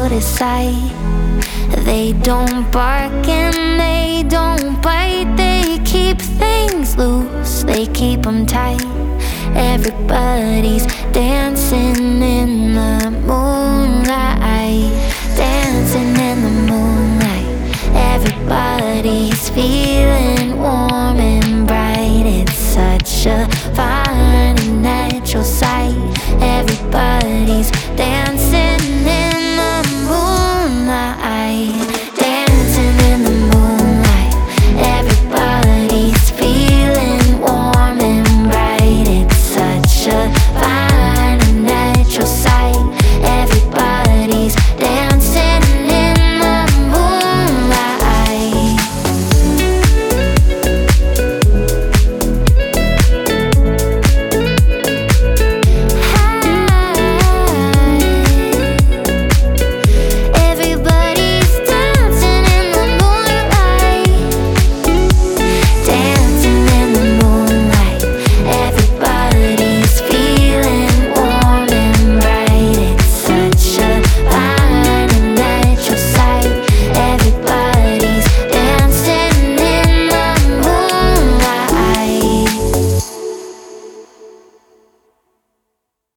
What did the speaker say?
out of sight. They don't bark and they don't bite. They keep things loose, they keep them tight. Everybody's dancing in the moonlight, dancing in the moonlight. Everybody's feeling